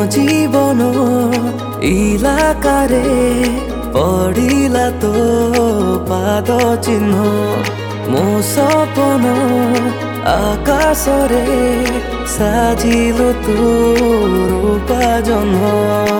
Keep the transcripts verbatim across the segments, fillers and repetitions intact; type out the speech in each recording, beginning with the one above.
जीवन इलाकारे पड़िला तो पाद चिन्ह मो सपन आकाशरे साजिलो तू रूपा जन्म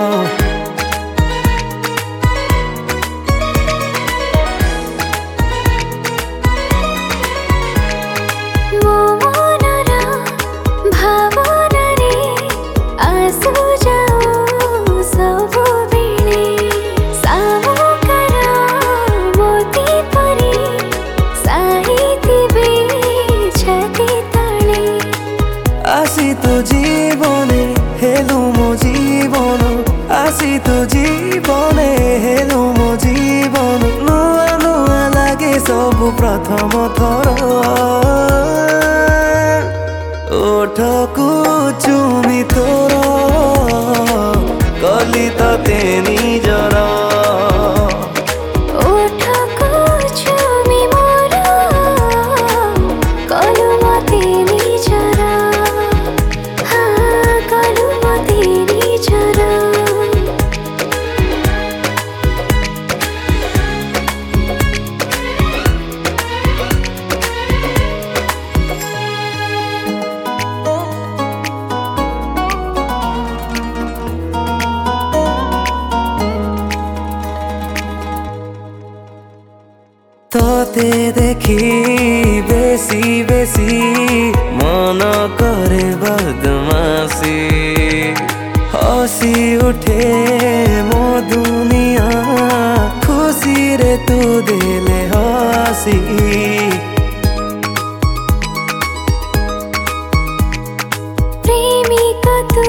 आसी तो जीवने हेलु मो जीवन आसी तो जीवने हेलु मो जीवन नुआ नुआ लागे सब प्रथम थर ओठकु चुमी तोर कली ते निजर तोते देखी बेसी बेसी मन करे बदमाशी हसी उठे मो दुनिया खुशी रे तू देले हसी प्रेमिका तू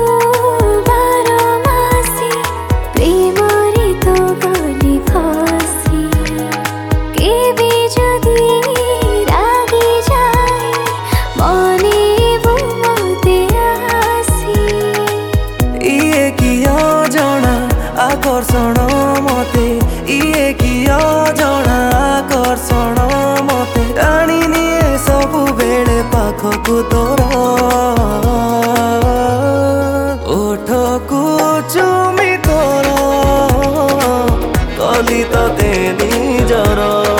बारमासी प्रेमरे तो गली फासी केबे जदि रागी जाए मने बुमते आसी इए किया जना आकर्षण मते इए किया जना आकर्षण मते टाणी निए सबु बेले पाखकु तोर ओठकु चुमी तोर कली ते निजर।